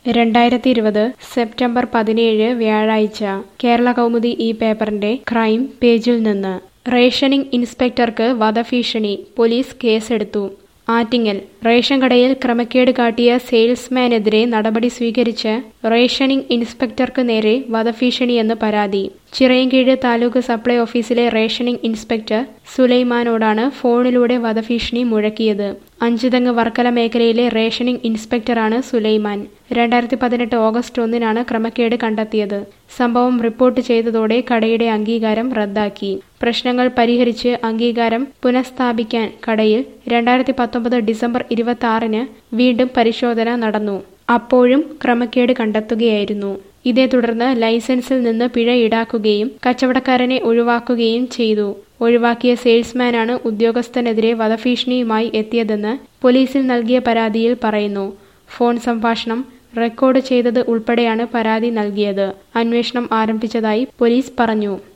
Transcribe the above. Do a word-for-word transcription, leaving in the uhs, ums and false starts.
രണ്ടായിരത്തി ഇരുപത് സെപ്റ്റംബർ പതിനേഴ് വ്യാഴാഴ്ച കേരള കൗമുദി ഈ പേപ്പറിന്റെ ക്രൈം പേജിൽ നിന്ന് റേഷനിംഗ് ഇൻസ്പെക്ടർക്ക് വധഭീഷണി പോലീസ് കേസെടുത്തു. ആറ്റിങ്ങൽ റേഷൻ കടയിൽ ക്രമക്കേട് കാട്ടിയ സെയിൽസ്മാനെതിരെ നടപടി സ്വീകരിച്ച് റേഷനിംഗ് ഇൻസ്പെക്ടർക്ക് നേരെ വധഭീഷണിയെന്ന് പരാതി. ചിറയൻകീഴ് താലൂക്ക് സപ്ലൈ ഓഫീസിലെ റേഷനിംഗ് ഇൻസ്പെക്ടർ സുലൈമാനോടാണ് ഫോണിലൂടെ വധഭീഷണി മുഴക്കിയത്. അഞ്ചുതെങ്ങ് വർക്കല മേഖലയിലെ റേഷനിംഗ് ഇൻസ്പെക്ടറാണ് സുലൈമാൻ. രണ്ടായിരത്തി പതിനെട്ട് ഓഗസ്റ്റ് ഒന്നിനാണ് ക്രമക്കേട് കണ്ടെത്തിയത്. സംഭവം റിപ്പോർട്ട് ചെയ്തതോടെ കടയുടെ അംഗീകാരം റദ്ദാക്കി. പ്രശ്നങ്ങൾ പരിഹരിച്ച് അംഗീകാരം പുനഃസ്ഥാപിക്കാൻ കടയിൽ രണ്ടായിരത്തി പത്തൊമ്പത് ഡിസംബർ ഇരുപത്തി ആറിന് വീണ്ടും പരിശോധന നടന്നു. അപ്പോഴും ക്രമക്കേട് കണ്ടെത്തുകയായിരുന്നു. ഇതേ തുടർന്ന് ലൈസൻസിൽ നിന്ന് പിഴ ഈടാക്കുകയും കച്ചവടക്കാരനെ ഒഴിവാക്കുകയും ചെയ്തു. ഒഴിവാക്കിയ സെയിൽസ്മാനാണ് ഉദ്യോഗസ്ഥനെതിരെ വധഭീഷണിയുമായി എത്തിയതെന്ന് പോലീസിൽ നൽകിയ പരാതിയിൽ പറയുന്നു. ഫോൺ സംഭാഷണം റെക്കോർഡ് ചെയ്തത് ഉൾപ്പെടെയാണ് പരാതി നൽകിയത്. അന്വേഷണം ആരംഭിച്ചതായി പോലീസ് പറഞ്ഞു.